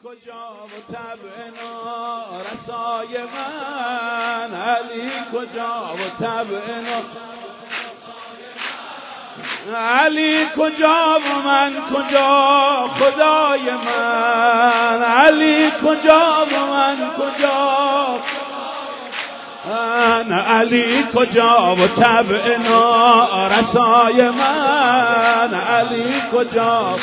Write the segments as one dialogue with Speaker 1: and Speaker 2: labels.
Speaker 1: کجا و طبع نارسای من، علی کجا و طبع علی کجا و من کجا خدای من، علی کجا و من کجا علی کجا و طبع نارسای من، علی کجا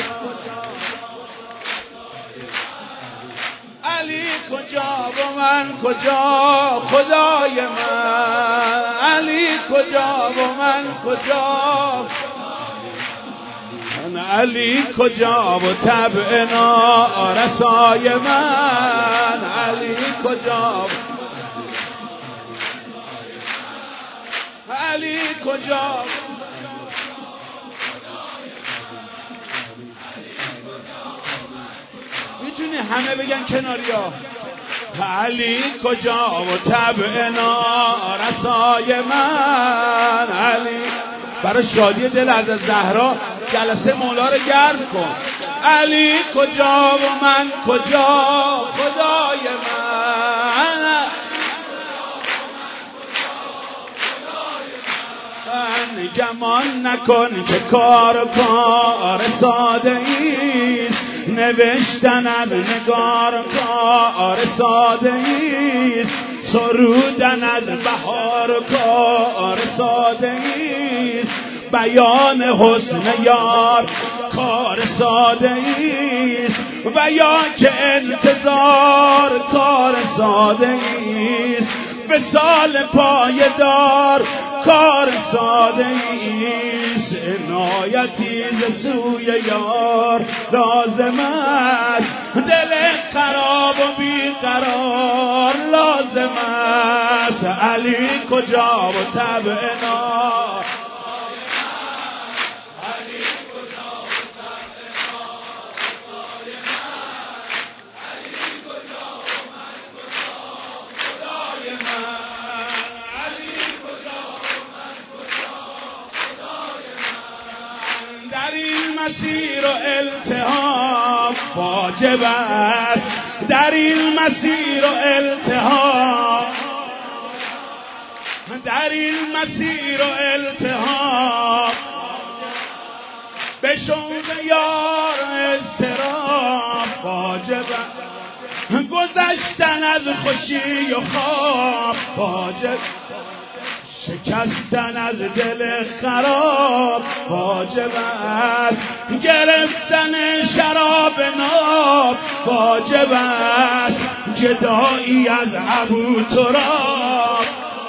Speaker 1: علی کجا و من کجا خدای من، علی کجا و من کجا علی کجا و طبع نارسای من، علی کجا علی کجا میتونی همه بگن کناریا علی کجا و طبع نارسای من، علی برای شادی دل از زهرا جلسه مولا رو گرم کن. علی کجا و من کجا خدای من، گمان نکن که کار ساده ایست، نوشتن از نگار کار ساده ایست، سرودن از بهار کار ساده ایست، بیان حسن یار کار ساده ایست، و یا که انتظار کار ساده ایست، وصال پایدار کار ساده ایست، عنایتی ز سوی یار لازم است، دل خراب و بیقرار لازم است، علی کجا و طبع نار مسیر و التهاب واجب است، در این مسیر و التهاب، در این مسیر و التهاب، به شوق یار اضطراب واجب است، گذشتن از خوشی و خواب واجب، شکستن از دل خراب واجب است، گرفتن شراب ناب واجب است، گدایی از ابو تراب،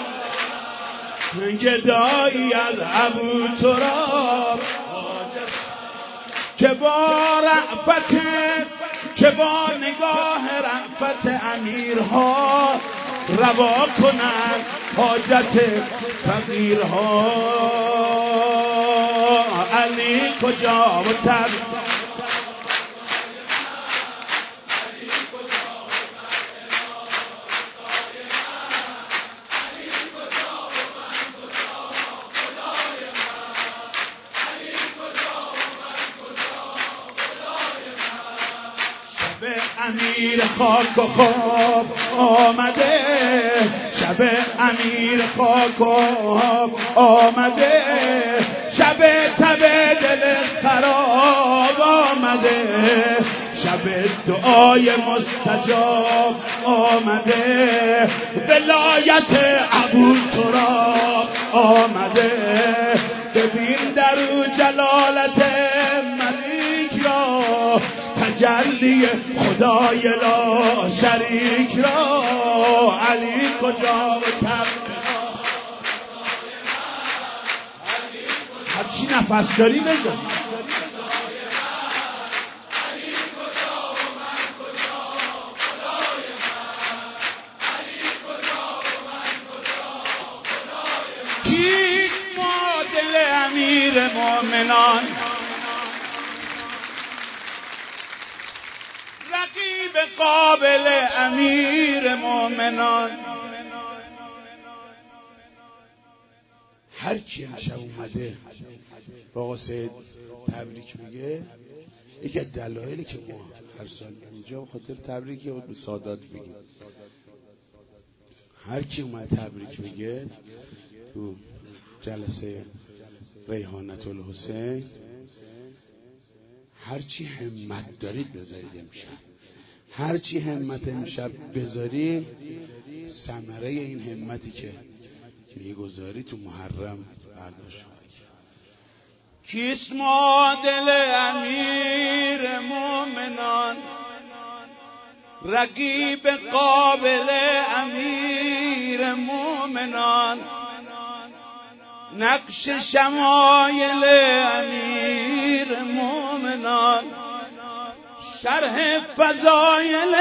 Speaker 1: گدایی از ابو تراب که با رأفت، که با نگاه رأفت امیرها روا کنند حاجت فقیرها، علی کجا و طبع امیر خاک و خواب آمده، شب امیر خاک و خواب آمده، شب تب دل خراب آمده، شب دعای مستجاب آمده، ولایت ابو تراب آمده، ببین در او جلالت ملیک را، تجلی خدای لا شریک را، علی کجا و طبع هرچی نفس داری بزن، کی معادل امیر مومنان، رقیب قابل امیر مومنان، هر کی امشب اومده با آقا سید تبریک میگه، یکی از دلایلی که ما هر سال اینجا به خاطر تبریکی بود به سادات بگیم. هر کی اومد تبریک میگه تو جلسه ریحانة الحسین، هرچی همت دارید بذارید امشب، هرچی همت امشب بذارید ثمره این همتی که میگذاری تو محرم برداشت خواهی.
Speaker 2: کیست معادل امیر مومنان، رقیب قابل امیر مومنان، نقش شمایل امیر مومنان، شرح فضایل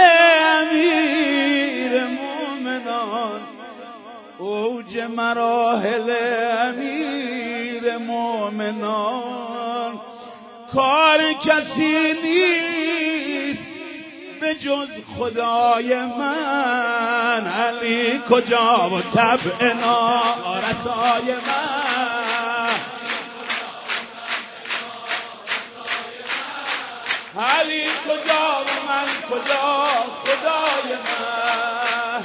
Speaker 2: امیر مومنان، اوج مراحل امیر مومنان. کار کسی نیست به جز خدای من، علی کجا و طبع نارسای من، علی کجا و من کجا خدای من.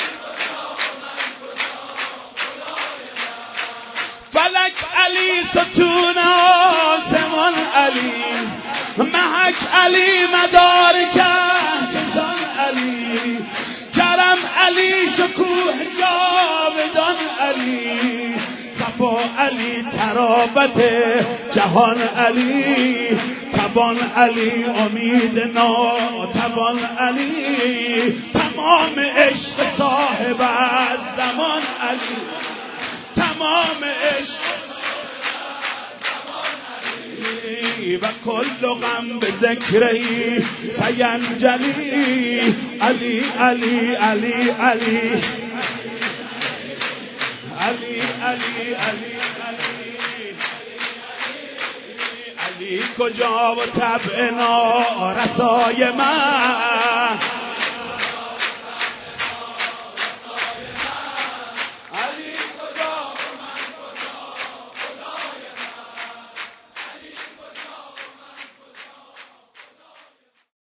Speaker 2: فلک علی ستون آسمان علی، محک علی مدارک کهکشان علی، کرم علی شکوه جاودان علی، صفا علی ترابت جهان علی، تبان علی امید ناتوان علی، تمام عشق صاحب از زمان علی، تمام عشق و کل غم به ذکری سینجلی. علی علی علی علی علی علی علی علی کجا و طبع نارسای من.